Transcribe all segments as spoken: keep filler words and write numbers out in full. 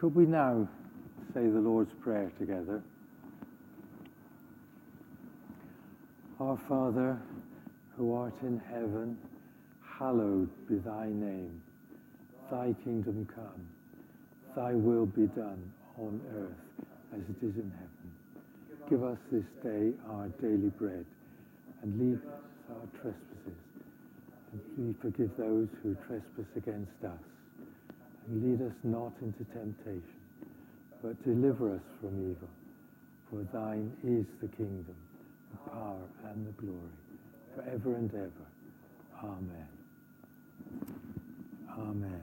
Could we now say the Lord's Prayer together? Our Father, who art in heaven, hallowed be thy name. Thy kingdom come, thy will be done on earth as it is in heaven. Give us this day our daily bread, and lead us our trespasses, and we forgive those who trespass against us. And lead us not into temptation, but deliver us from evil. For thine is the kingdom, the power, and the glory, forever and ever. Amen. Amen.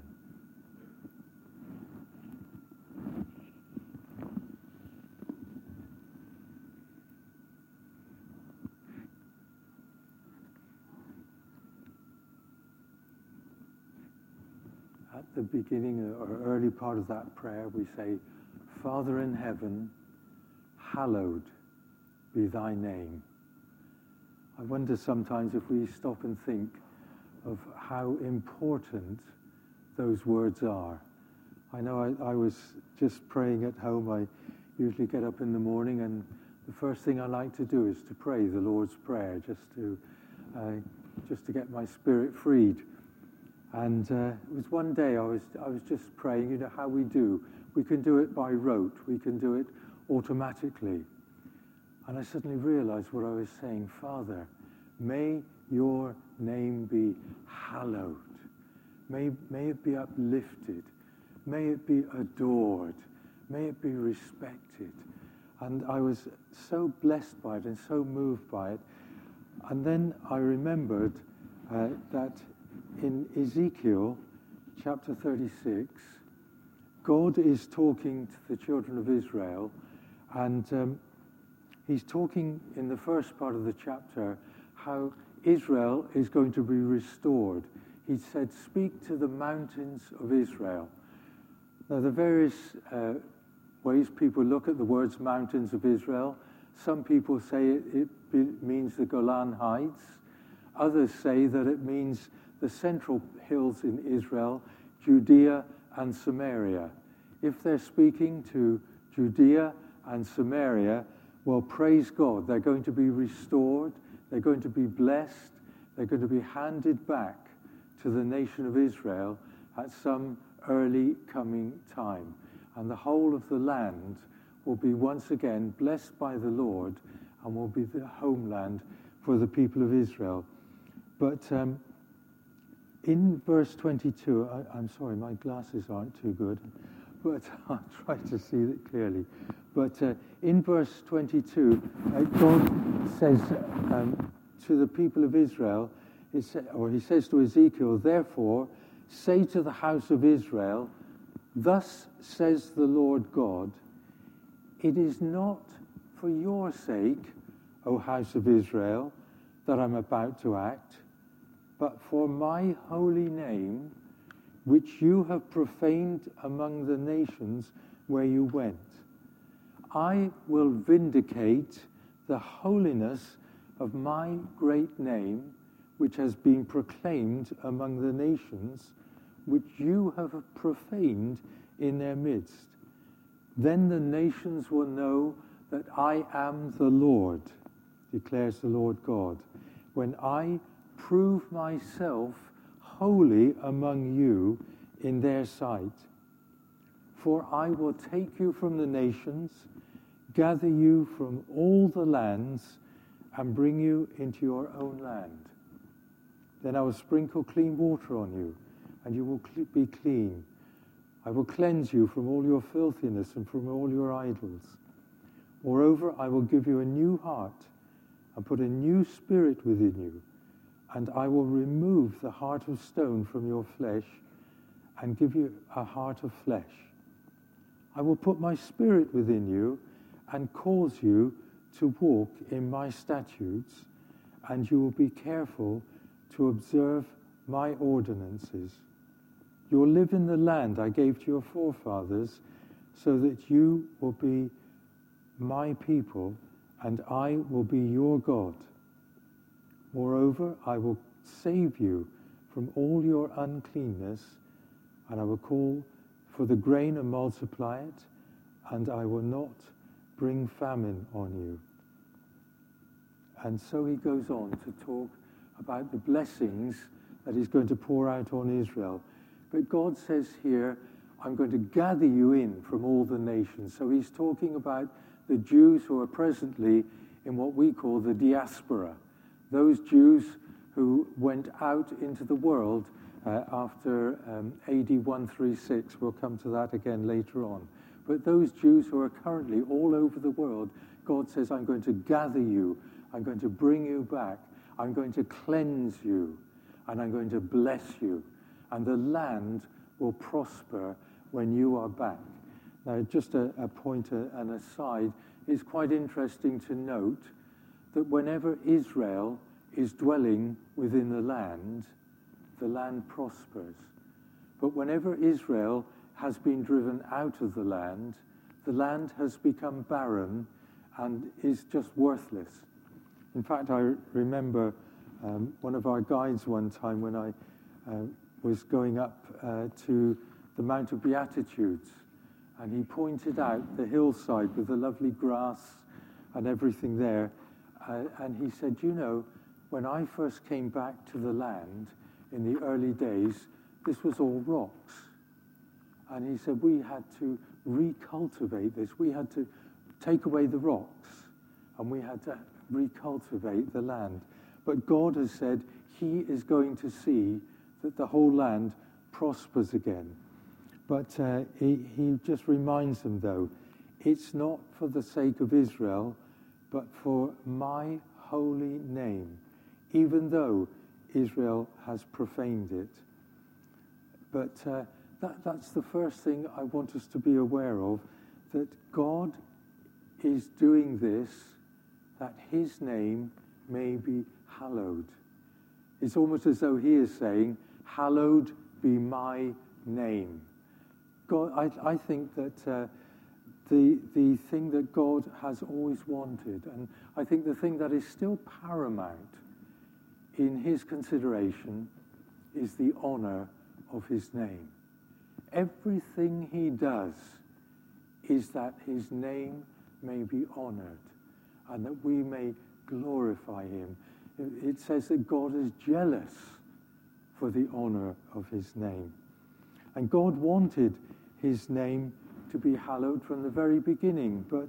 At the beginning or early part of that prayer, we say, Father in heaven, hallowed be thy name. I wonder sometimes if we stop and think of how important those words are. I know I, I was just praying at home. I usually get up in the morning, and the first thing I like to do is to pray the Lord's Prayer, just to uh, just to get my spirit freed. And uh, it was one day I was I was just praying. You know how we do. We can do it by rote. We can do it automatically. And I suddenly realized what I was saying. Father, may your name be hallowed. May, may it be uplifted. May it be adored. May it be respected. And I was so blessed by it and so moved by it. And then I remembered uh, that in Ezekiel chapter thirty-six, God is talking to the children of Israel, and um, he's talking in the first part of the chapter how Israel is going to be restored. He said, speak to the mountains of Israel. Now, the various uh, ways people look at the words mountains of Israel. Some people say it, it be, means the Golan Heights. Others say that it means the central hills in Israel, Judea and Samaria. If they're speaking to Judea and Samaria, well, praise God, they're going to be restored, they're going to be blessed, they're going to be handed back to the nation of Israel at some early coming time. And the whole of the land will be once again blessed by the Lord and will be the homeland for the people of Israel. But um, in verse twenty-two, I, I'm sorry, my glasses aren't too good, but I'll try to see it clearly. But uh, in verse twenty-two, uh, God says um, to the people of Israel, he sa- or he says to Ezekiel, therefore, say to the house of Israel, thus says the Lord God, it is not for your sake, O house of Israel, that I'm about to act, but for my holy name, which you have profaned among the nations where you went. I will vindicate the holiness of my great name, which has been proclaimed among the nations, which you have profaned in their midst. Then the nations will know that I am the Lord, declares the Lord God, when I prove myself holy among you in their sight. For I will take you from the nations, gather you from all the lands, and bring you into your own land. Then I will sprinkle clean water on you, and you will cl- be clean. I will cleanse you from all your filthiness and from all your idols. Moreover, I will give you a new heart and put a new spirit within you, and I will remove the heart of stone from your flesh and give you a heart of flesh. I will put my spirit within you and cause you to walk in my statutes, and you will be careful to observe my ordinances. You will live in the land I gave to your forefathers, so that you will be my people, and I will be your God. Moreover, I will save you from all your uncleanness, and I will call for the grain and multiply it, and I will not bring famine on you. And so he goes on to talk about the blessings that he's going to pour out on Israel. But God says here, I'm going to gather you in from all the nations. So he's talking about the Jews who are presently in what we call the diaspora, those Jews who went out into the world uh, after um, A D one thirty-six. We'll come to that again later on. But those Jews who are currently all over the world, God says, I'm going to gather you. I'm going to bring you back. I'm going to cleanse you. And I'm going to bless you. And the land will prosper when you are back. Now, just a, a point, uh, an aside, it's quite interesting to note that whenever Israel is dwelling within the land, the land prospers. But whenever Israel has been driven out of the land, the land has become barren and is just worthless. In fact, I remember um, one of our guides one time when I uh, was going up uh, to the Mount of Beatitudes, and he pointed out the hillside with the lovely grass and everything there, uh, and he said, you know, when I first came back to the land in the early days, this was all rocks. And he said, we had to recultivate this. We had to take away the rocks, and we had to recultivate the land. But God has said he is going to see that the whole land prospers again. But uh, he, he just reminds them, though, it's not for the sake of Israel, but for my holy name, even though Israel has profaned it. But uh, that, that's the first thing I want us to be aware of, that God is doing this, that his name may be hallowed. It's almost as though he is saying, hallowed be my name. God, I, I think that uh, the, the thing that God has always wanted, and I think the thing that is still paramount in his consideration, is the honor of his name. Everything he does is that his name may be honored and that we may glorify him. It says that God is jealous for the honor of his name. And God wanted his name to be hallowed from the very beginning, but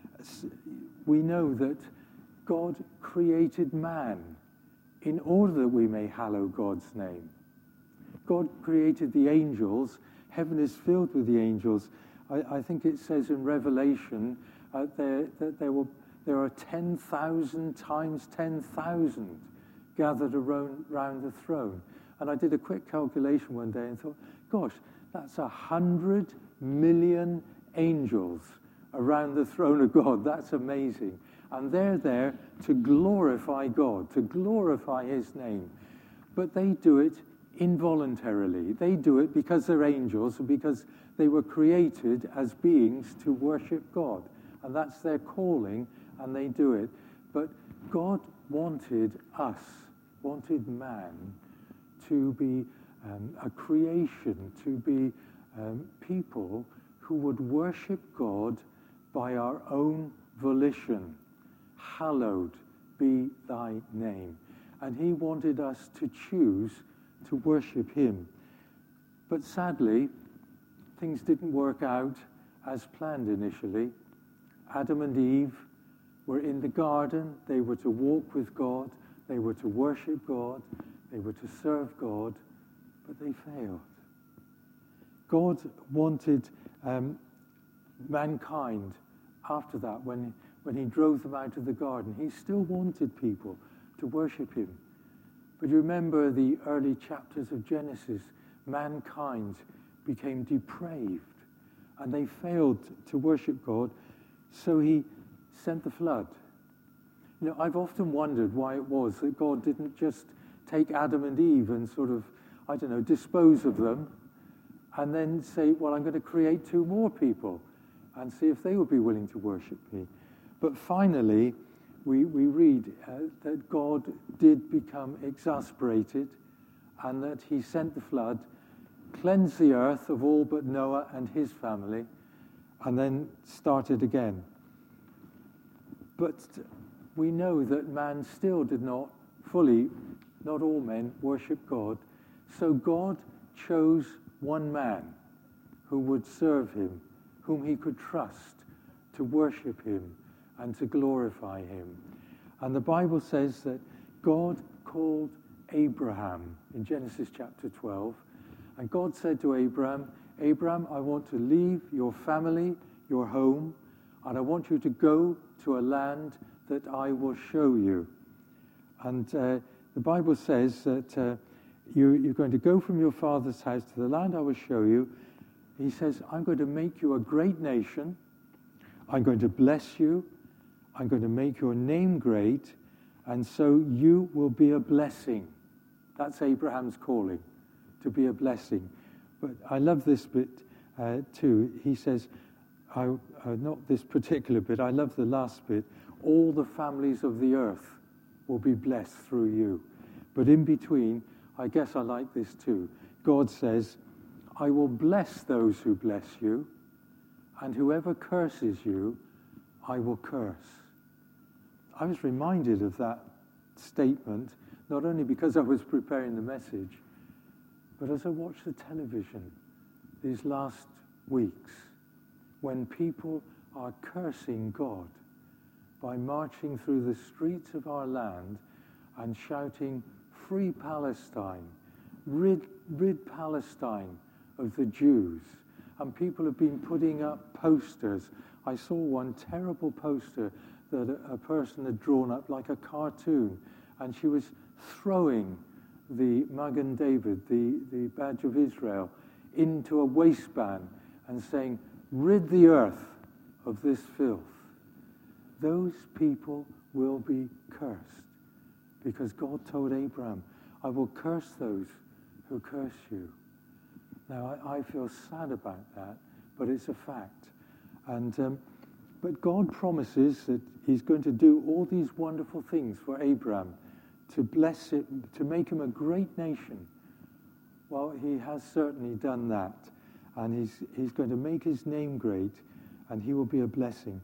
we know that God created man in order that we may hallow God's name. God created the angels. Heaven is filled with the angels. I, I think it says in Revelation uh, there, that there, will, there are ten thousand times ten thousand gathered around, around the throne. And I did a quick calculation one day and thought, gosh, that's a hundred million angels around the throne of God. That's amazing. And they're there to glorify God, to glorify his name. But they do it involuntarily. They do it because they're angels and because they were created as beings to worship God. And that's their calling, and they do it. But God wanted us, wanted man, to be um, a creation, to be um, people who would worship God by our own volition. Hallowed be thy name. And he wanted us to choose to worship him. But sadly, things didn't work out as planned initially. Adam and Eve were in the garden. They were to walk with God. They were to worship God. They were to serve God. But they failed. God wanted um, mankind after that, when, when he drove them out of the garden. He still wanted people to worship him. But you remember the early chapters of Genesis, mankind became depraved and they failed to worship God, so he sent the flood. You know, I've often wondered why it was that God didn't just take Adam and Eve and sort of, I don't know, dispose of them and then say, well, I'm going to create two more people and see if they would be willing to worship me. But finally, we, we read uh, that God did become exasperated and that he sent the flood cleansed the earth of all but Noah and his family, and then started again. But we know that man still did not fully, not all men, worship God. So God chose one man who would serve him, whom he could trust to worship him and to glorify him. And the Bible says that God called Abraham in Genesis chapter twelve. And God said to Abraham, Abraham, I want to leave your family, your home, and I want you to go to a land that I will show you. And uh, the Bible says that uh, you, you're going to go from your father's house to the land I will show you. He says, I'm going to make you a great nation. I'm going to bless you. I'm going to make your name great. And so you will be a blessing. That's Abraham's calling, to be a blessing. But I love this bit uh, too. He says, I, uh, not this particular bit, I love the last bit. All the families of the earth will be blessed through you. But in between, I guess I like this too. God says, I will bless those who bless you, and whoever curses you, I will curse. I was reminded of that statement, not only because I was preparing the message, but as I watched the television these last weeks, when people are cursing God by marching through the streets of our land and shouting, free Palestine, rid, rid Palestine of the Jews. And people have been putting up posters. I saw one terrible poster that a, a person had drawn up like a cartoon, and she was throwing the Magen David, the, the badge of Israel, into a waistband and saying, rid the earth of this filth. Those people will be cursed, because God told Abraham, I will curse those who curse you. Now, I, I feel sad about that, but it's a fact. And um, but God promises that he's going to do all these wonderful things for Abraham, to bless it, to make him a great nation. Well, he has certainly done that. And he's, he's going to make his name great, and he will be a blessing.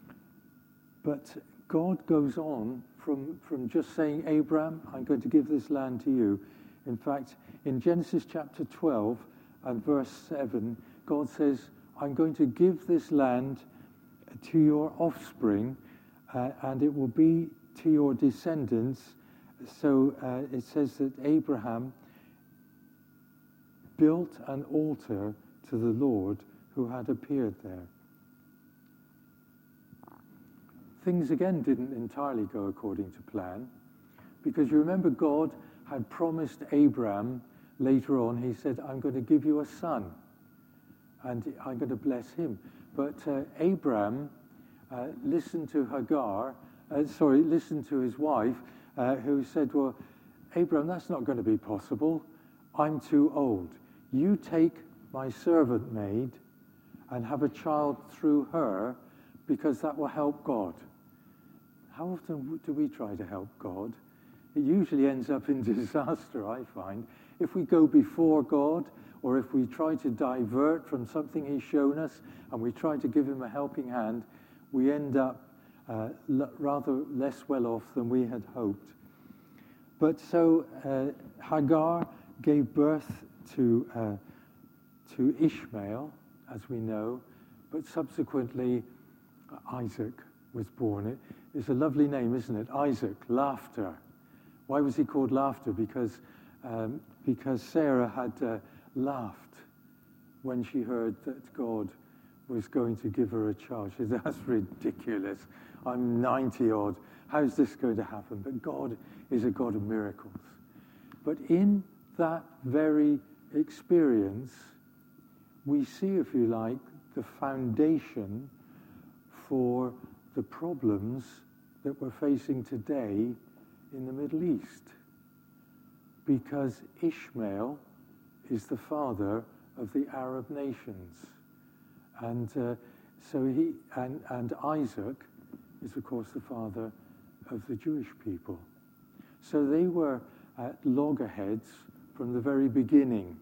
But God goes on from, from just saying, Abraham, I'm going to give this land to you. In fact, in Genesis chapter twelve and verse seven, God says, I'm going to give this land to your offspring, uh, and it will be to your descendants. So uh, it says that Abraham built an altar to the Lord who had appeared there. Things again didn't entirely go according to plan, because you remember God had promised Abraham later on, he said, I'm going to give you a son, and I'm going to bless him. But uh, Abraham uh, listened to Hagar, uh, sorry, listened to his wife, uh, who said, well, Abraham, that's not going to be possible. I'm too old. You take my servant maid and have a child through her, because that will help God. How often do we try to help God? It usually ends up in disaster, I find. If we go before God, or if we try to divert from something he's shown us, and we try to give him a helping hand, we end up uh, l- rather less well off than we had hoped. But so uh, Hagar gave birth to uh, to Ishmael, as we know, but subsequently Isaac was born. It, it's a lovely name, isn't it? Isaac, laughter. Why was he called laughter? Because um, because Sarah had uh, laughed when she heard that God was going to give her a child. She said, that's ridiculous. I'm ninety odd. How's this going to happen? But God is a God of miracles. But in that very experience, we see, if you like, the foundation for the problems that we're facing today in the Middle East. Because Ishmael is the father of the Arab nations. And uh, so he, and, and Isaac is, of course, the father of the Jewish people. So they were at loggerheads from the very beginning.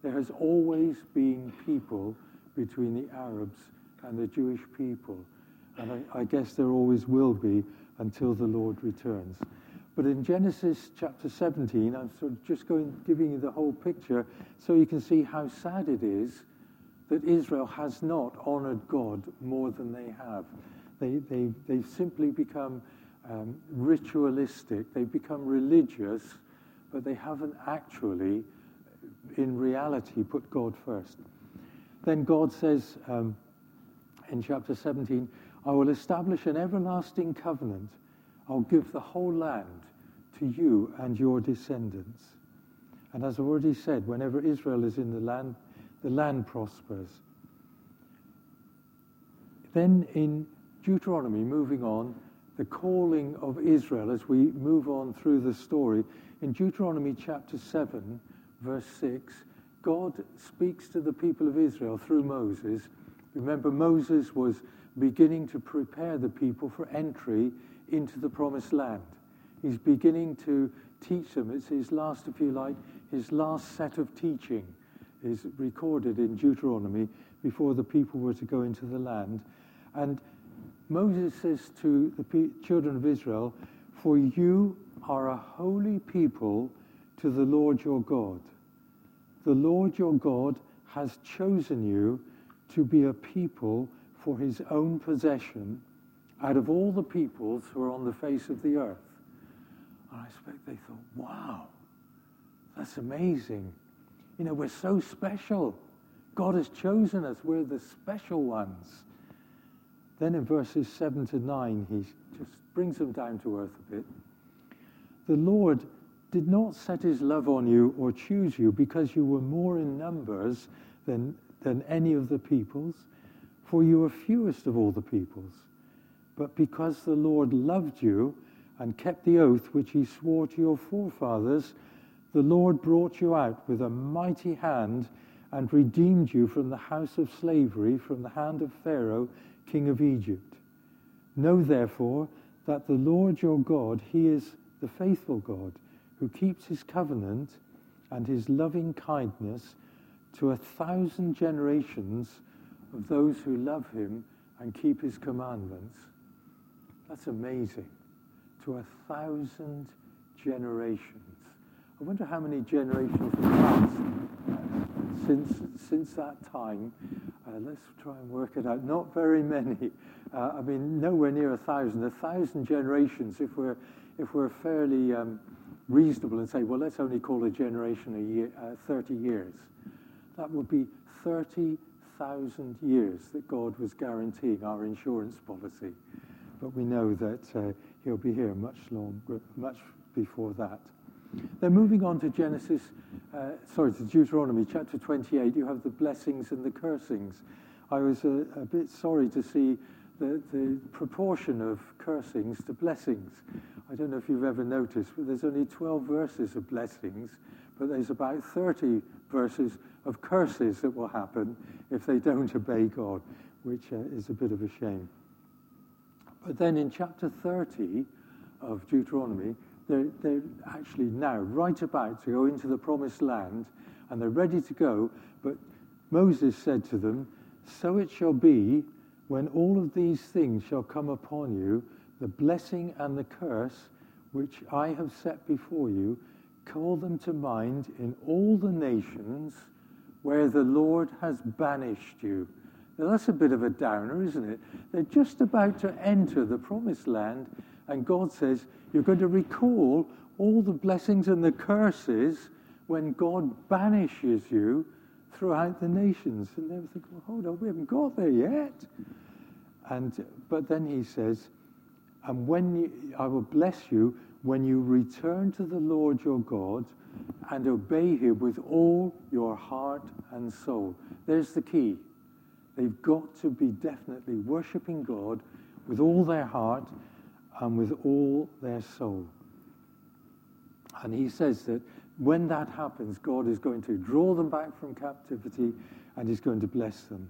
There has always been people between the Arabs and the Jewish people. And I, I guess there always will be until the Lord returns. But in Genesis chapter seventeen, I'm sort of just going, giving you the whole picture so you can see how sad it is that Israel has not honored God more than they have. They, they, they've simply become um, ritualistic. They've become religious, but they haven't actually, in reality, put God first. Then God says um, in chapter seventeen, I will establish an everlasting covenant. I'll give the whole land to you and your descendants. And as I've already said, whenever Israel is in the land, the land prospers. Then in Deuteronomy, moving on, the calling of Israel as we move on through the story, in Deuteronomy chapter seven, verse six, God speaks to the people of Israel through Moses. Remember, Moses was beginning to prepare the people for entry into the promised land. He's beginning to teach them. It's his last, if you like, his last set of teaching is recorded in Deuteronomy before the people were to go into the land. And Moses says to the pe- children of Israel, for you are a holy people to the Lord your God. The Lord your God has chosen you to be a people for his own possession out of all the peoples who are on the face of the earth. And I expect they thought, wow, that's amazing. You know, we're so special. God has chosen us. We're the special ones. Then in verses seven to nine, he just brings them down to earth a bit. The Lord did not set his love on you or choose you because you were more in numbers than, than any of the peoples, for you were fewest of all the peoples, but because the Lord loved you and kept the oath which he swore to your forefathers, the Lord brought you out with a mighty hand and redeemed you from the house of slavery, from the hand of Pharaoh, king of Egypt. Know therefore that the Lord your God, he is the faithful God, who keeps his covenant and his loving kindness to a thousand generations of those who love him and keep his commandments. That's amazing. To a thousand generations. I wonder how many generations have passed uh, since since that time. Uh, let's try and work it out. Not very many. Uh, I mean, nowhere near a thousand. A thousand generations. If we're if we're fairly um, reasonable and say, well, let's only call a generation a year, uh, thirty years. That would be thirty thousand years that God was guaranteeing our insurance policy. But we know that uh, he'll be here much longer, much before that. Then moving on to Genesis, uh, sorry, to Deuteronomy chapter twenty-eight, you have the blessings and the cursings. I was a, a bit sorry to see the, the proportion of cursings to blessings. I don't know if you've ever noticed, but there's only twelve verses of blessings, but there's about thirty verses of curses that will happen if they don't obey God, which uh, is a bit of a shame. But then in chapter thirty of Deuteronomy, they're, they're actually now right about to go into the promised land, and they're ready to go, but Moses said to them, so it shall be when all of these things shall come upon you, the blessing and the curse which I have set before you, call them to mind in all the nations where the Lord has banished you. Now that's a bit of a downer, isn't it? They're just about to enter the promised land, and God says, you're going to recall all the blessings and the curses when God banishes you throughout the nations. And they were thinking, well, hold on, we haven't got there yet. And but then he says, and when you, I will bless you when you return to the Lord your God and obey him with all your heart and soul. There's the key. They've got to be definitely worshipping God with all their heart and with all their soul. And he says that when that happens, God is going to draw them back from captivity and he's going to bless them.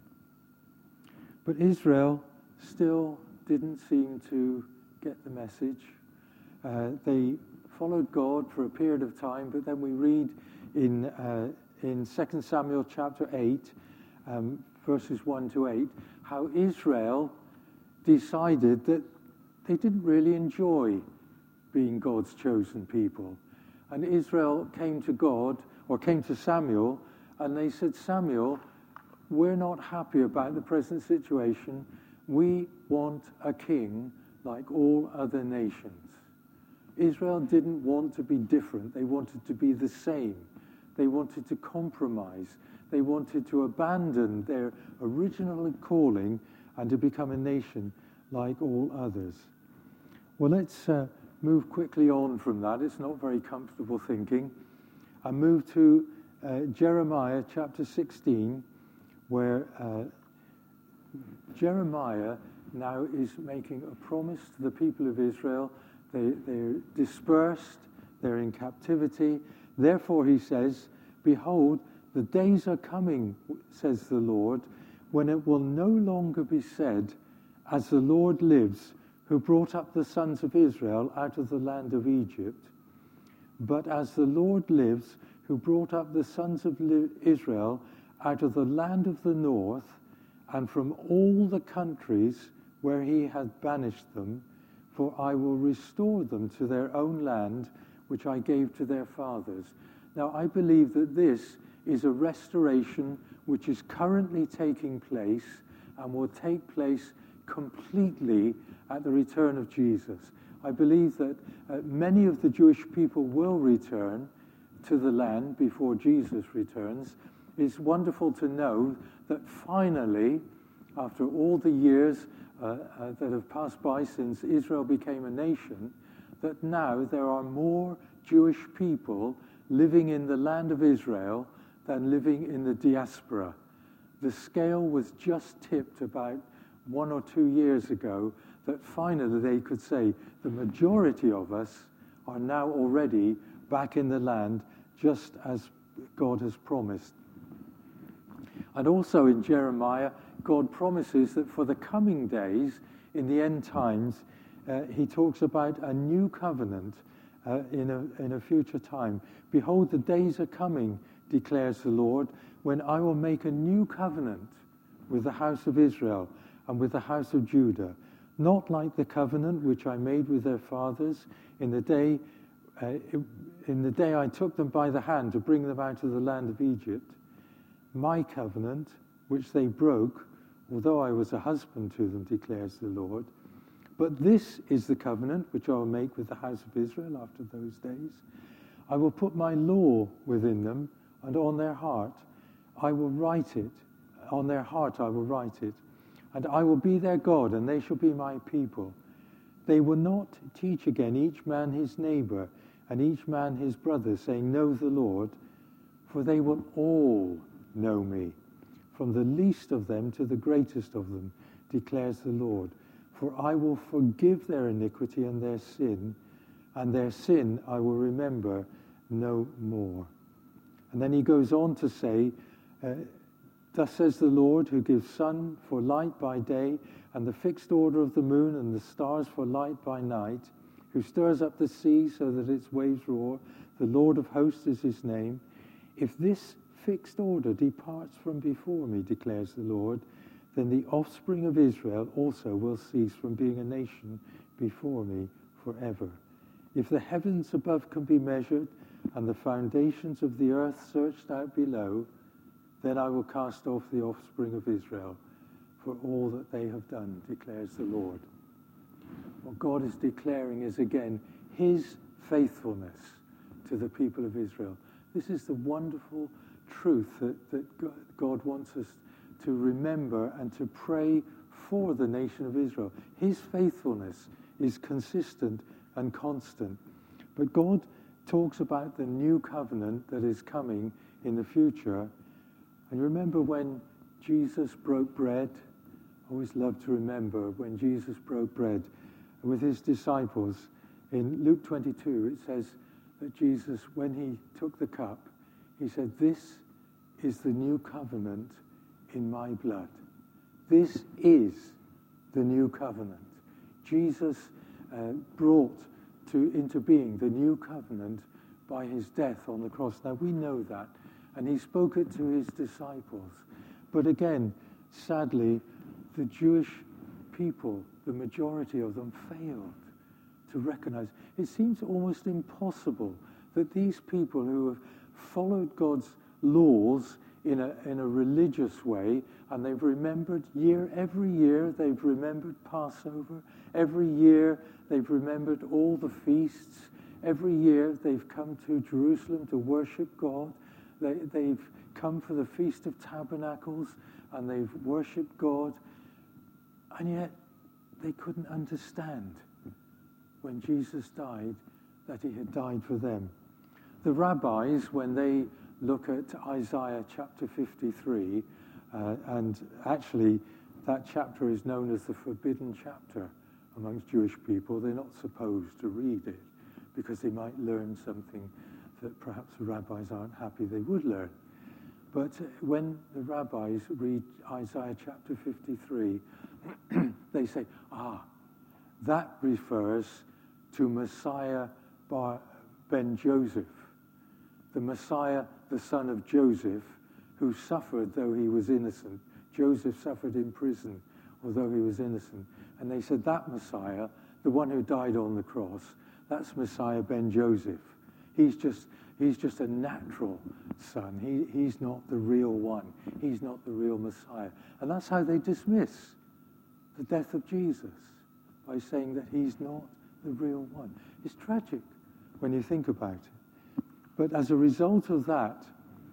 But Israel still didn't seem to get the message. Uh, they followed God for a period of time, but then we read in uh, in Second Samuel chapter eight, um, verses one to eight, how Israel decided that they didn't really enjoy being God's chosen people. And Israel came to God, or came to Samuel, and they said, Samuel, we're not happy about the present situation. We want a king like all other nations. Israel didn't want to be different. They wanted to be the same. They wanted to compromise. They wanted to abandon their original calling and to become a nation like all others. Well, let's uh, move quickly on from that. It's not very comfortable thinking. And move to uh, Jeremiah chapter sixteen, where uh, Jeremiah now is making a promise to the people of Israel. They, they're dispersed, they're in captivity. Therefore, he says, behold, the days are coming, says the Lord, when it will no longer be said, as the Lord lives, who brought up the sons of Israel out of the land of Egypt, but as the Lord lives, who brought up the sons of Israel out of the land of the north, and from all the countries where he had banished them, for I will restore them to their own land, which I gave to their fathers. Now, I believe that this is a restoration which is currently taking place and will take place completely at the return of Jesus. I believe that uh, many of the Jewish people will return to the land before Jesus returns. It's wonderful to know that finally, after all the years uh, uh, that have passed by since Israel became a nation, that now there are more Jewish people living in the land of Israel than living in the diaspora. The scale was just tipped about one or two years ago that finally they could say the majority of us are now already back in the land just as God has promised. And also in Jeremiah, God promises that for the coming days, in the end times, uh, he talks about a new covenant uh, in, a, in a future time. Behold, the days are coming, declares the Lord, when I will make a new covenant with the house of Israel and with the house of Judah, not like the covenant which I made with their fathers in the day uh, in the day I took them by the hand to bring them out of the land of Egypt, my covenant which they broke, although I was a husband to them, declares the Lord. But this is the covenant which I will make with the house of Israel after those days. I will put my law within them, and on their heart I will write it. On their heart I will write it. And I will be their God, and they shall be my people. They will not teach again each man his neighbor, and each man his brother, saying, know the Lord, for they will all know me, from the least of them to the greatest of them, declares the Lord. For I will forgive their iniquity and their sin, and their sin I will remember no more. And then he goes on to say, uh, thus says the Lord, who gives sun for light by day, and the fixed order of the moon and the stars for light by night, who stirs up the sea so that its waves roar. The Lord of hosts is his name. If this fixed order departs from before me, declares the Lord, then the offspring of Israel also will cease from being a nation before me forever. If the heavens above can be measured, and the foundations of the earth searched out below, then I will cast off the offspring of Israel for all that they have done, declares the Lord. What God is declaring is again his faithfulness to the people of Israel. This is the wonderful truth that, that God wants us to remember and to pray for the nation of Israel. His faithfulness is consistent and constant. But God talks about the new covenant that is coming in the future. And remember when Jesus broke bread? I always love to remember when Jesus broke bread with his disciples. In Luke twenty-two, it says that Jesus, when he took the cup, he said, this is the new covenant in my blood. This is the new covenant. Jesus uh, brought to into being the new covenant by his death on the cross. Now we know that, and he spoke it to his disciples. But again, sadly, the Jewish people, the majority of them, failed to recognize. It seems almost impossible that these people who have followed God's laws in a, in a religious way, and they've remembered year, every year they've remembered Passover, every year they've remembered all the feasts, every year they've come to Jerusalem to worship God, they, they've come for the Feast of Tabernacles, and they've worshipped God, and yet they couldn't understand when Jesus died that he had died for them. The rabbis, when they look at Isaiah chapter fifty-three, uh, and actually that chapter is known as the forbidden chapter amongst Jewish people. They're not supposed to read it because they might learn something that perhaps the rabbis aren't happy they would learn. But when the rabbis read Isaiah chapter fifty-three, they say, ah, that refers to Messiah Bar ben Joseph, the Messiah, the son of Joseph, who suffered though he was innocent. Joseph suffered in prison, although he was innocent. And they said that Messiah, the one who died on the cross, that's Messiah ben Joseph. He's just he's just a natural son. He he's not the real one. He's not the real Messiah. And that's how they dismiss the death of Jesus, by saying that he's not the real one. It's tragic when you think about it. But as a result of that,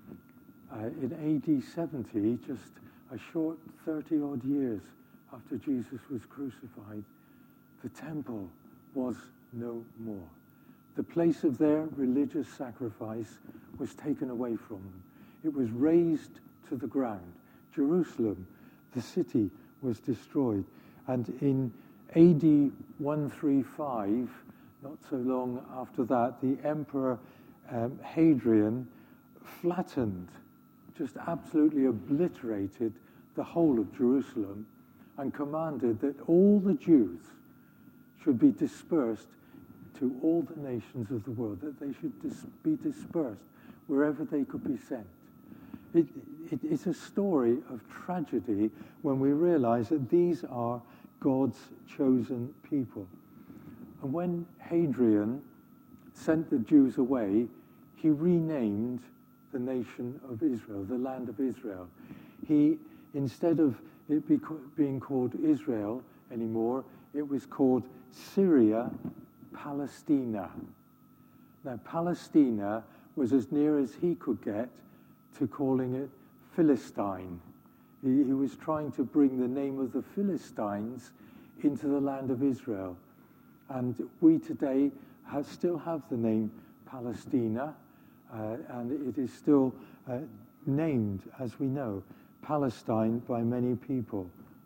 uh, in A D seventy, just a short thirty-odd years after Jesus was crucified, the temple was no more. The place of their religious sacrifice was taken away from them. It was razed to the ground. Jerusalem, the city, was destroyed. And in A D one thirty-five, not so long after that, the Emperor um, Hadrian flattened, just absolutely obliterated the whole of Jerusalem and commanded that all the Jews should be dispersed to all the nations of the world, that they should dis- be dispersed wherever they could be sent. It, it, it's a story of tragedy when we realize that these are God's chosen people. And when Hadrian sent the Jews away, he renamed the nation of Israel, the land of Israel. He, instead of it be, being called Israel anymore, it was called Syria Palestina. Now, Palestina was as near as he could get to calling it Philistine. He, he was trying to bring the name of the Philistines into the land of Israel. And we today have, still have the name Palestina, uh, and it is still uh, named, as we know, Palestine by many people.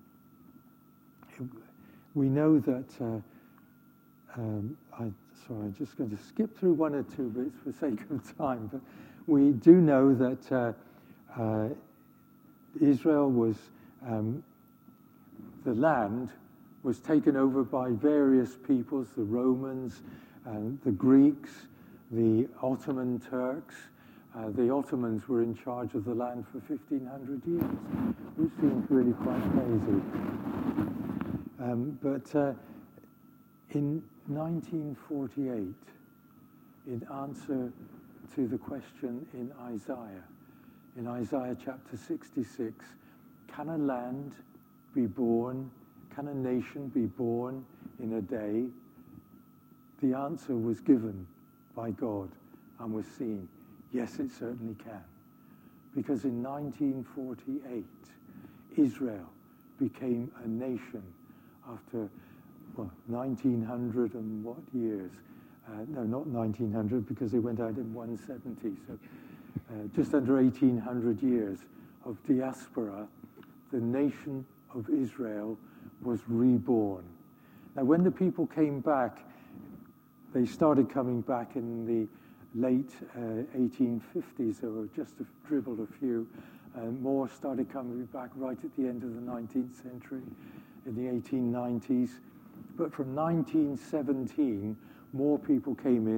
We know that, uh, um, I, sorry, I'm just going to skip through one or two bits for sake of time, but we do know that uh, uh, Israel was, um, the land was taken over by various peoples, the Romans, uh, the Greeks, the Ottoman Turks. Uh, the Ottomans were in charge of the land for fifteen hundred years, which seems really quite crazy. Um, but uh, in nineteen forty-eight, in answer to the question in Isaiah, in Isaiah chapter sixty-six, can a land be born, can a nation be born in a day? The answer was given by God and was seen. Yes, it certainly can. Because in nineteen forty-eight, Israel became a nation after, well, nineteen hundred and what years? Uh, no, not nineteen hundred, because they went out in one seventy. So uh, just under eighteen hundred years of diaspora, the nation of Israel was reborn. Now, when the people came back, they started coming back in the late uh, eighteen fifties. There were just a, dribbled a few. Uh, more started coming back right at the end of the nineteenth century, in the eighteen nineties. But from nineteen seventeen, more people came in.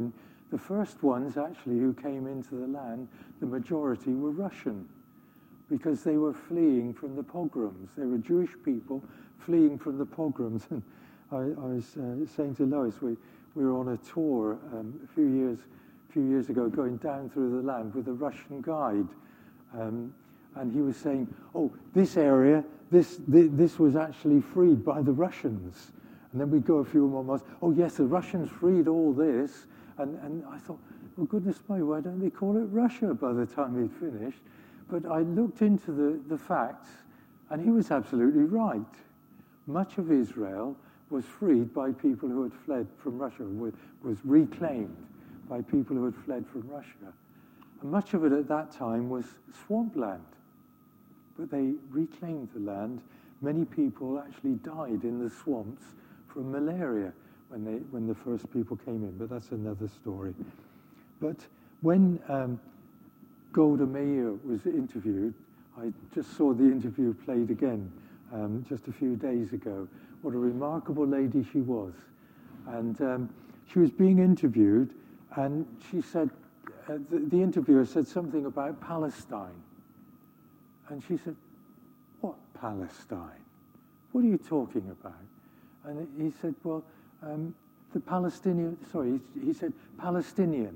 The first ones, actually, who came into the land, the majority were Russian, because they were fleeing from the pogroms. They were Jewish people fleeing from the pogroms. And I, I was uh, saying to Lois, we, we were on a tour um, a few years, few years ago, going down through the land with a Russian guide. Um, and he was saying, oh, this area, this, this, this was actually freed by the Russians. And then we go a few more miles, oh yes, the Russians freed all this. And, and I thought, well, goodness me, why don't they call it Russia by the time he'd finished? But I looked into the, the facts, and he was absolutely right. Much of Israel was freed by people who had fled from Russia, was reclaimed by people who had fled from Russia. And much of it at that time was swampland. But they reclaimed the land. Many people actually died in the swamps from malaria when they when the first people came in, but that's another story. But when um, Golda Meir was interviewed, I just saw the interview played again um, just a few days ago. What a remarkable lady she was. And um, she was being interviewed, and she said, uh, the, the interviewer said something about Palestine. And she said, what Palestine? What are you talking about? And he said, well, um, the Palestinian, sorry, he, he said, Palestinians.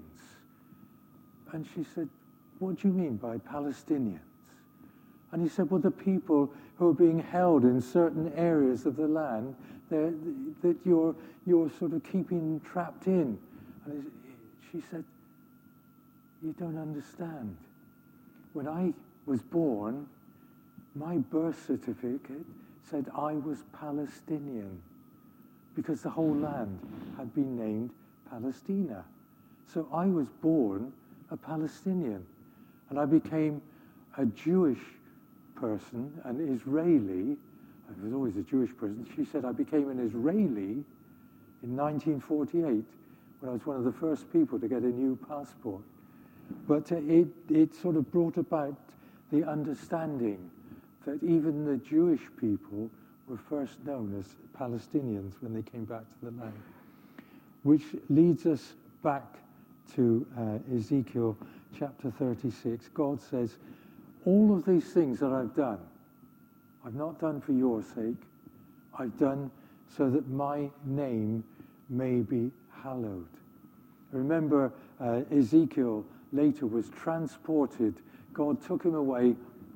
And she said, what do you mean by Palestinians? And he said, well, the people who are being held in certain areas of the land that you're, you're sort of keeping trapped in. And she said, you don't understand. When I was born, my birth certificate said I was Palestinian because the whole land had been named Palestina. So I was born a Palestinian, and I became a Jewish person, an Israeli. I was always a Jewish person. She said I became an Israeli in nineteen forty-eight when I was one of the first people to get a new passport. But uh, it, it sort of brought about the understanding that even the Jewish people were first known as Palestinians when they came back to the land. Which leads us back to uh, Ezekiel chapter thirty-six. God says, all of these things that I've done, I've not done for your sake. I've done so that my name may be hallowed. Remember, uh, Ezekiel later was transported. God took him away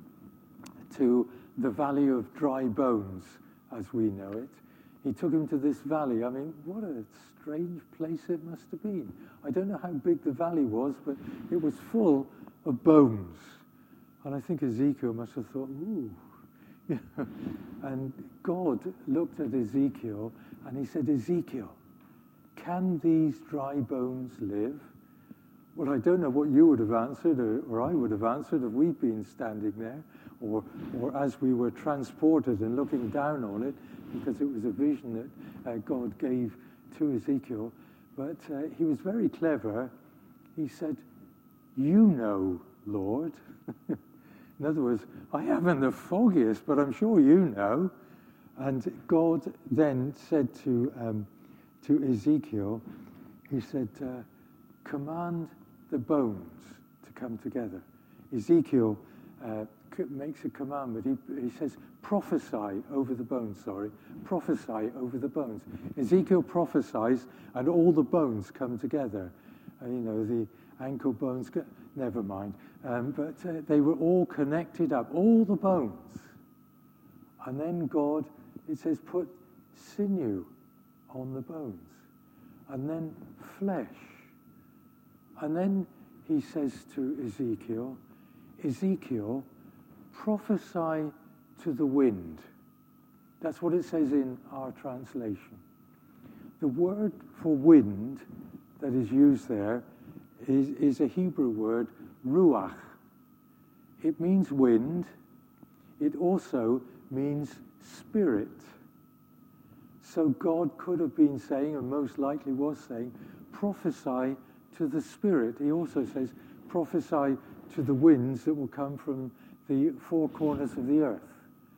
to the valley of dry bones, as we know it. He took him to this valley. I mean, what a strange place it must have been. I don't know how big the valley was, but it was full of bones. And I think Ezekiel must have thought, ooh. You know? And God looked at Ezekiel and he said, Ezekiel, can these dry bones live? Well, I don't know what you would have answered, or, or I would have answered if we'd been standing there, or, or as we were transported and looking down on it, because it was a vision that uh, God gave to Ezekiel. But uh, he was very clever. He said, you know, Lord. In other words, I haven't the foggiest, but I'm sure you know. And God then said to um, to Ezekiel, he said, uh, command the bones to come together. Ezekiel uh, makes a commandment. He, he says, prophesy over the bones, sorry. Prophesy over the bones. Ezekiel prophesies, and all the bones come together. Uh, you know, the ankle bones, go, never mind. Um, but uh, they were all connected up, all the bones. And then God, it says, put sinew on the bones. And then flesh. And then he says to Ezekiel, Ezekiel, prophesy to the wind. That's what it says in our translation. The word for wind that is used there is, is a Hebrew word, ruach. It means wind. It also means spirit. So God could have been saying, and most likely was saying, prophesy to the Spirit. He also says, prophesy to the winds that will come from the four corners of the earth.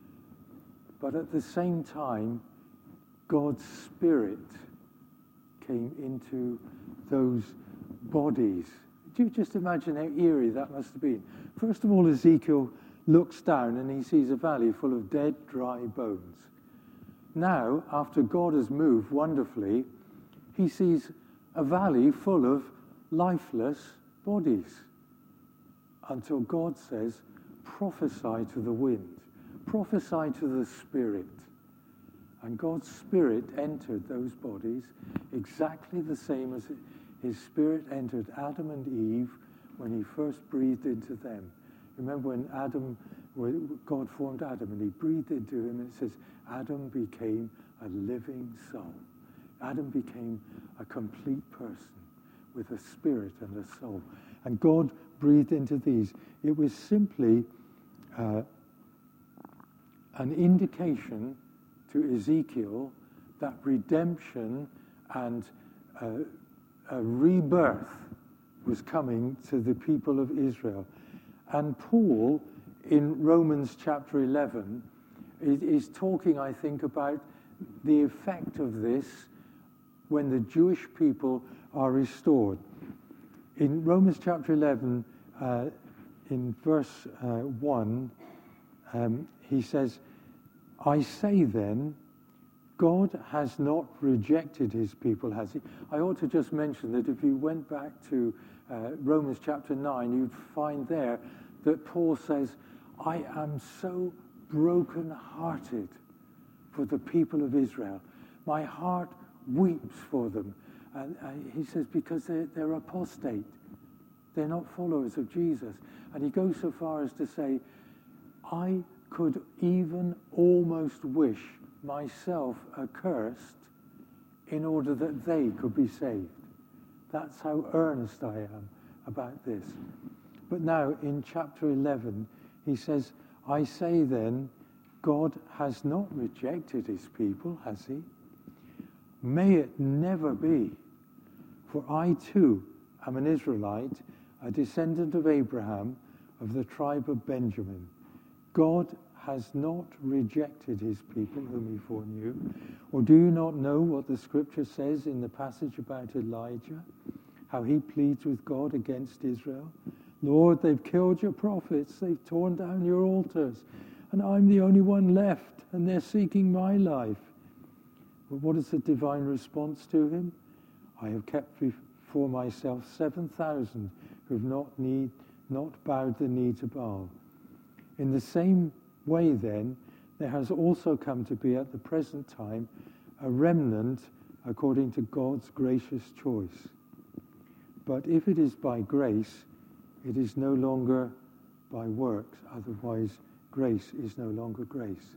But at the same time, God's Spirit came into those bodies. Do you just imagine how eerie that must have been? First of all, Ezekiel looks down and he sees a valley full of dead, dry bones. Now, after God has moved wonderfully, he sees a valley full of lifeless bodies. Until God says, prophesy to the wind, prophesy to the Spirit. And God's Spirit entered those bodies exactly the same as his Spirit entered Adam and Eve when he first breathed into them. Remember when Adam, when God formed Adam and he breathed into him, and it says, Adam became a living soul. Adam became a complete person with a spirit and a soul. And God breathed into these. It was simply uh, an indication to Ezekiel that redemption and uh, a rebirth was coming to the people of Israel. And Paul, in Romans chapter eleven, is, is talking, I think, about the effect of this when the Jewish people are restored. In Romans chapter eleven, uh, in verse uh, one, um, he says, I say then, God has not rejected his people, has he? I ought to just mention that if you went back to uh, Romans chapter nine, you'd find there that Paul says, I am so broken-hearted for the people of Israel. My heart weeps for them. And uh, he says, because they're, they're apostate. They're not followers of Jesus. And he goes so far as to say, I could even almost wish myself accursed in order that they could be saved. That's how earnest I am about this. But now in chapter eleven, he says, I say then, God has not rejected his people, has he? May it never be. For I too am an Israelite, a descendant of Abraham, of the tribe of Benjamin. God has not rejected his people whom he foreknew. Or do you not know what the scripture says in the passage about Elijah? How he pleads with God against Israel? Lord, they've killed your prophets, they've torn down your altars, and I'm the only one left, and they're seeking my life. But what is the divine response to him? I have kept before myself seven thousand who have not, need, not bowed the knee to Baal. In the same way, then, there has also come to be at the present time a remnant according to God's gracious choice. But if it is by grace, it is no longer by works, otherwise grace is no longer grace.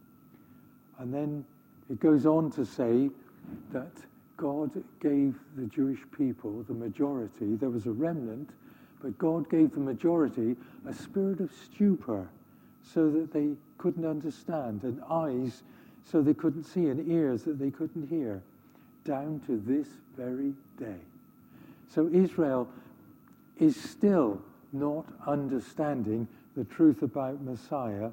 And then it goes on to say that God gave the Jewish people, the majority, there was a remnant, but God gave the majority a spirit of stupor so that they couldn't understand, and eyes so they couldn't see, and ears that they couldn't hear, down to this very day. So Israel is still not understanding the truth about Messiah.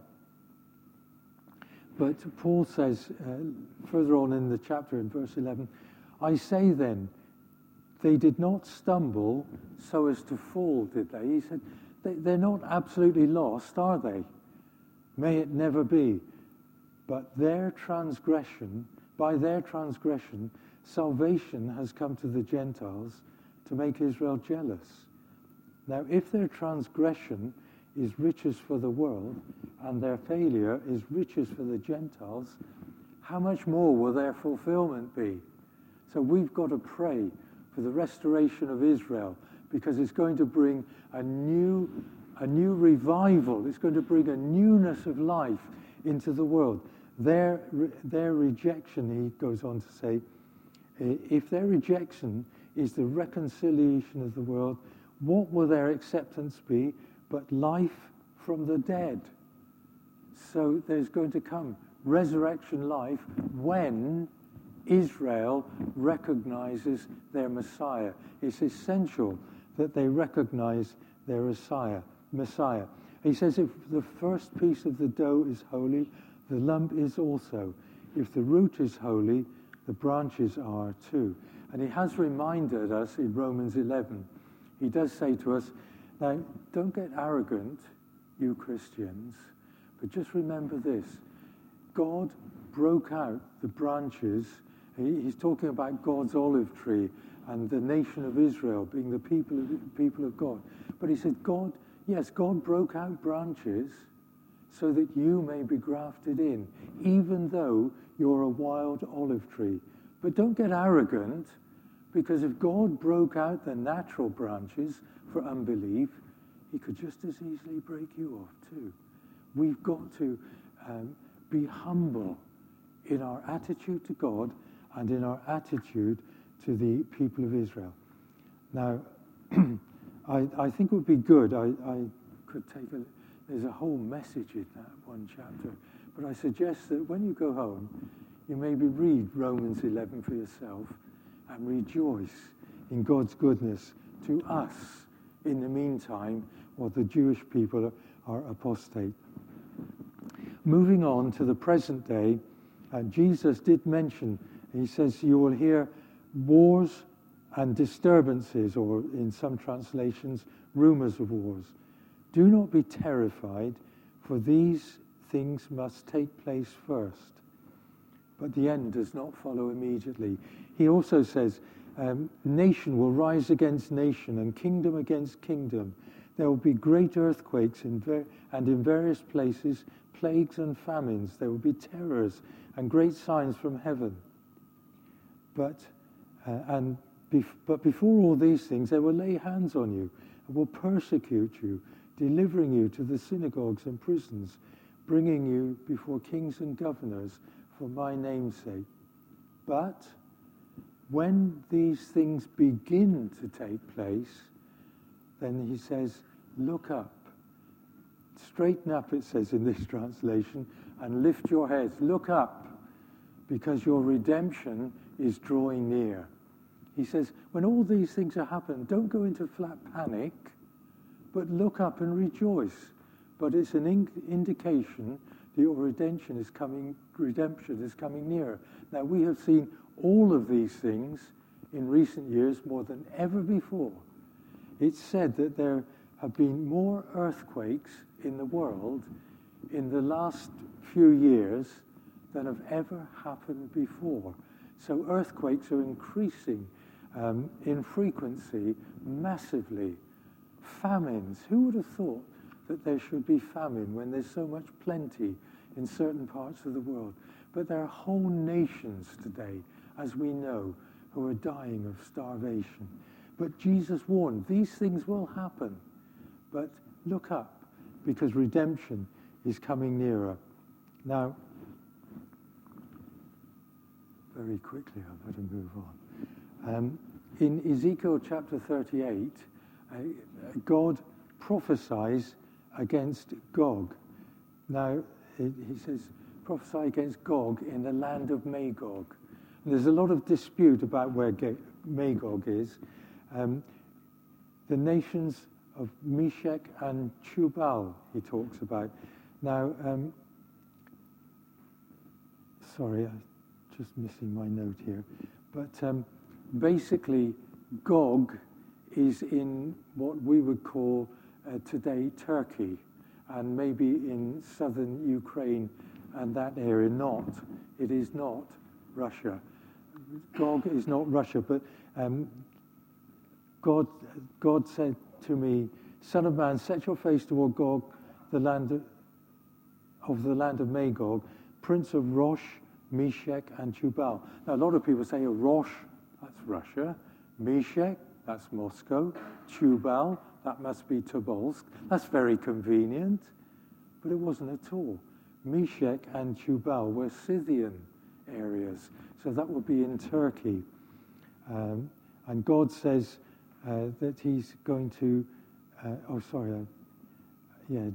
But Paul says uh, further on in the chapter in verse eleven, I say then, they did not stumble so as to fall, did they? He said, they, they're not absolutely lost, are they? May it never be. But their transgression, by their transgression, salvation has come to the Gentiles to make Israel jealous. Now, if their transgression is riches for the world, and their failure is riches for the Gentiles, how much more will their fulfillment be? So we've got to pray for the restoration of Israel, because it's going to bring a new, a new revival. It's going to bring a newness of life into the world. Their, their rejection, he goes on to say, if their rejection is the reconciliation of the world, what will their acceptance be but life from the dead? So there's going to come resurrection life when Israel recognizes their Messiah. It's essential that they recognize their Messiah. Messiah. He says, if the first piece of the dough is holy, the lump is also. If the root is holy, the branches are too. And he has reminded us in Romans eleven, he does say to us, now, don't get arrogant, you Christians, but just remember this. God broke out the branches. He, he's talking about God's olive tree and the nation of Israel being the people of, people of God. But he said, God, yes, God broke out branches so that you may be grafted in, even though you're a wild olive tree. But don't get arrogant, because if God broke out the natural branches for unbelief, he could just as easily break you off too. We've got to um, be humble in our attitude to God and in our attitude to the people of Israel. Now, I, I think it would be good, I, I could take a, there's a whole message in that one chapter, but I suggest that when you go home, you maybe read Romans eleven for yourself and rejoice in God's goodness to us in the meantime, while the Jewish people are apostate. Moving on to the present day, uh, Jesus did mention, he says, you will hear wars and disturbances, or in some translations, rumors of wars. Do not be terrified, for these things must take place first. But the end does not follow immediately. He also says, um, nation will rise against nation and kingdom against kingdom. There will be great earthquakes in ver- and in various places, plagues and famines. There will be terrors and great signs from heaven. But uh, and bef- but before all these things, they will lay hands on you and will persecute you, delivering you to the synagogues and prisons, bringing you before kings and governors for my name's sake. But when these things begin to take place, then he says, look up. Straighten up, it says in this translation, and lift your heads. Look up, because your redemption is drawing near. He says, when all these things are happening, don't go into flat panic, but look up and rejoice. But it's an in- indication that your redemption is coming, redemption is coming nearer. Now, we have seen all of these things in recent years more than ever before. It's said that there have been more earthquakes in the world in the last few years than have ever happened before. So earthquakes are increasing um, in frequency massively. Famines. Who would have thought that there should be famine when there's so much plenty in certain parts of the world? But there are whole nations today, as we know, who are dying of starvation. But Jesus warned, these things will happen. But look up, because redemption is coming nearer. Now, very quickly, I better move on. Um, in Ezekiel chapter thirty-eight, uh, God prophesies against Gog. Now, it, he says, prophesy against Gog in the land of Magog. And there's a lot of dispute about where Ge- Magog is. Um, the nations of Meshech and Tubal, he talks about. Now, um, sorry, I'm just missing my note here. But um, basically, Gog is in what we would call uh, today Turkey, and maybe in southern Ukraine and that area. Not, it is not Russia. Gog is not Russia, but um, God, God said to me, Son of man, set your face toward Gog, the land of, of the land of Magog, prince of Rosh, Meshech, and Tubal. Now, a lot of people say, oh, Rosh, that's Russia. Meshech, that's Moscow. Tubal, that must be Tobolsk. That's very convenient. But it wasn't at all. Meshech and Tubal were Scythian areas. So that would be in Turkey. Um, and God says uh, that he's going to... Uh, oh, sorry. Uh, yeah.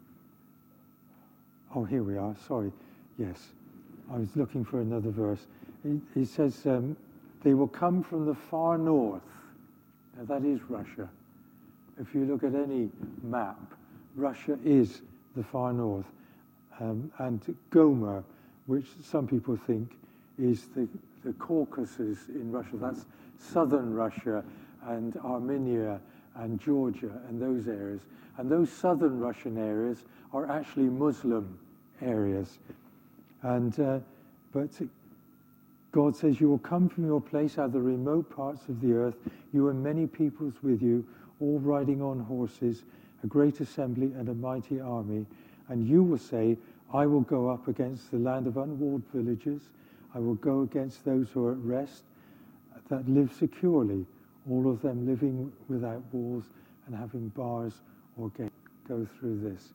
Oh, here we are. Sorry. Yes. I was looking for another verse. He, he says, um, they will come from the far north. Now, that is Russia. If you look at any map, Russia is the far north. Um, and Gomer, which some people think is the the Caucasus in Russia. That's southern Russia and Armenia and Georgia and those areas. And those southern Russian areas are actually Muslim areas. And uh, but God says, you will come from your place out of the remote parts of the earth, you and many peoples with you, all riding on horses, a great assembly and a mighty army. And you will say, I will go up against the land of unwalled villages. I will go against those who are at rest, that live securely, all of them living without walls and having bars or gates. Go through this.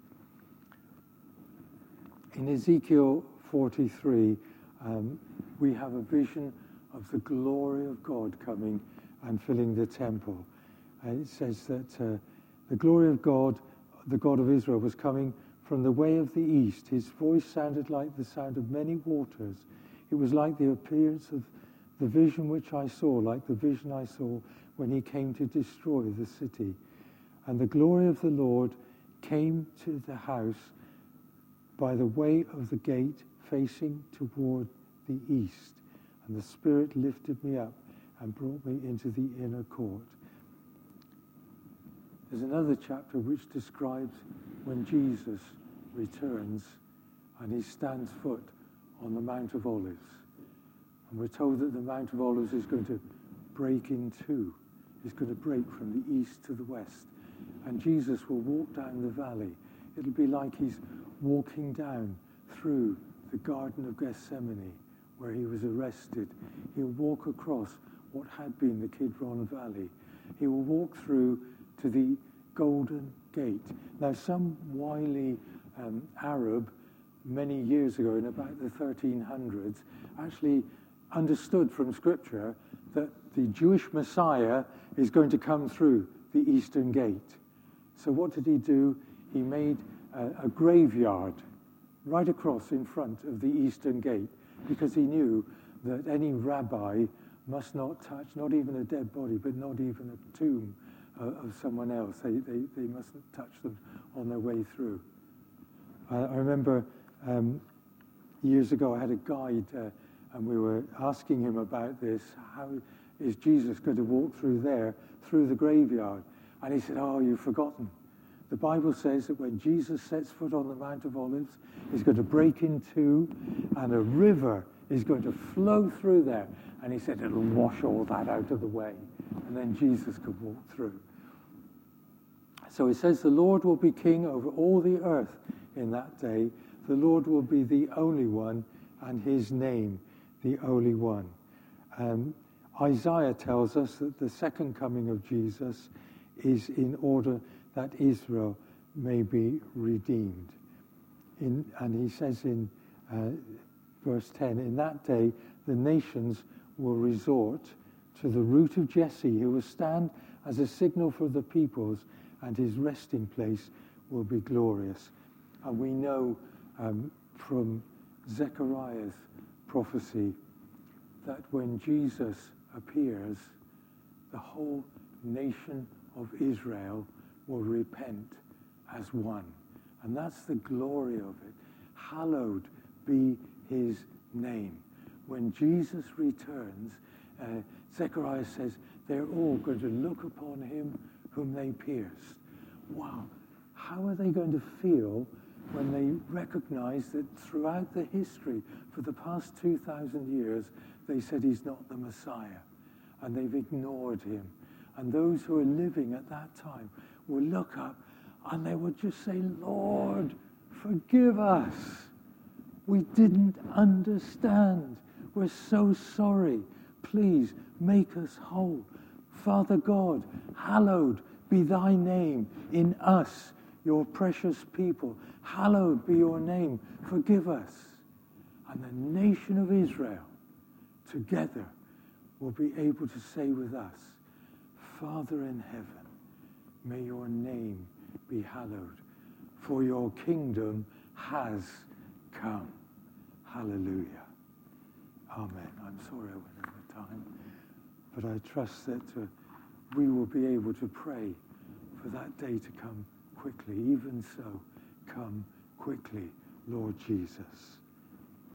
In Ezekiel forty-three, um, we have a vision of the glory of God coming and filling the temple. And it says that uh, the glory of God, the God of Israel, was coming from the way of the east. His voice sounded like the sound of many waters. It was like the appearance of the vision which I saw, like the vision I saw when he came to destroy the city. And the glory of the Lord came to the house by the way of the gate facing toward the east. And the Spirit lifted me up and brought me into the inner court. There's another chapter which describes when Jesus returns and he stands foot on the Mount of Olives. And we're told that the Mount of Olives is going to break in two. It's going to break from the east to the west. And Jesus will walk down the valley. It'll be like he's walking down through the Garden of Gethsemane, where he was arrested. He'll walk across what had been the Kidron Valley. He will walk through to the Golden Gate. Now, some wily um, Arab, many years ago, in about the thirteen hundreds, actually understood from Scripture that the Jewish Messiah is going to come through the Eastern Gate. So what did he do? He made a, a graveyard right across in front of the Eastern Gate, because he knew that any rabbi must not touch, not even a dead body, but not even a tomb uh, of someone else. They, they, they mustn't touch them on their way through. I, I remember um, years ago I had a guide uh, and we were asking him about this. How is Jesus going to walk through there, through the graveyard? And he said, oh, you've forgotten. The Bible says that when Jesus sets foot on the Mount of Olives, he's going to break in two, and a river is going to flow through there. And he said it'll wash all that out of the way, and then Jesus could walk through. So it says the Lord will be king over all the earth in that day. The Lord will be the only one, and his name the only one. Um, Isaiah tells us that the second coming of Jesus is in order that Israel may be redeemed. In, and he says in uh, verse ten, in that day the nations will resort to the root of Jesse. He will stand as a signal for the peoples, and his resting place will be glorious. And we know um, from Zechariah's prophecy that when Jesus appears, the whole nation of Israel will repent as one. And that's the glory of it. Hallowed be his name. When Jesus returns, uh, Zechariah says, they're all going to look upon him whom they pierced. Wow. How are they going to feel when they recognize that throughout the history, for the past two thousand years, they said he's not the Messiah, and they've ignored him. And those who are living at that time will look up and they will just say, Lord, forgive us. We didn't understand. We're so sorry. Please make us whole. Father God, hallowed be thy name in us, your precious people. Hallowed be your name. Forgive us. And the nation of Israel together will be able to say with us, Father in heaven, may your name be hallowed, for your kingdom has come. Hallelujah. Amen. I'm sorry I went over time, but I trust that uh, we will be able to pray for that day to come quickly. Even so, come quickly, Lord Jesus.